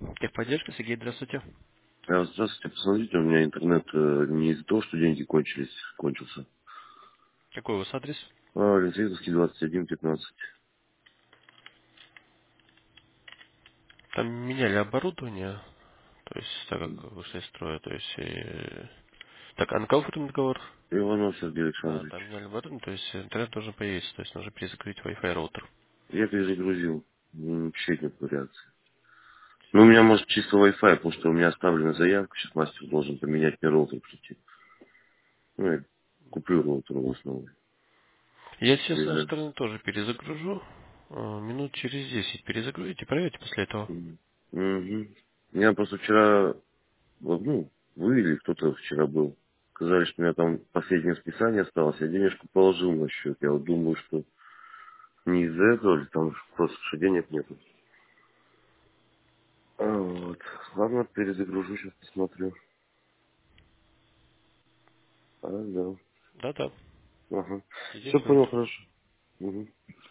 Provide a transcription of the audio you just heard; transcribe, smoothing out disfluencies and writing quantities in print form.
Техподдержка, Сергей, здравствуйте. Здравствуйте, посмотрите, у меня интернет не из-за того, что деньги кончился. Какой у вас адрес? Литвинский 2115. Там меняли оборудование, то есть, так как вышли из строя, то есть, так, а на кого разговор? Иванов Сергей А, Александрович. там меняли оборудование, то есть, интернет должен появиться, то есть, нужно перезакрыть Wi-Fi роутер. Я перезагрузил. Вообще нет реакции. Ну, у меня, может, чисто Wi-Fi, потому что у меня оставлена заявка, сейчас мастер должен поменять мне роутер прийти. Ну, я куплю роутер в основном. Я сейчас с нашей стороны тоже перезагружу, минут через 10 перезагрузите, проверьте после этого. Угу. Я просто вчера, вот, ну, вы или кто-то вчера был, сказали, что у меня там последнее списание осталось, я денежку положил на счет. Я вот думаю, что не из-за этого же, там просто что денег нету. Вот. Ладно, перезагружу, сейчас посмотрю. Да. Да-да, Ага. через Все 10 минут. понял, хорошо. Угу.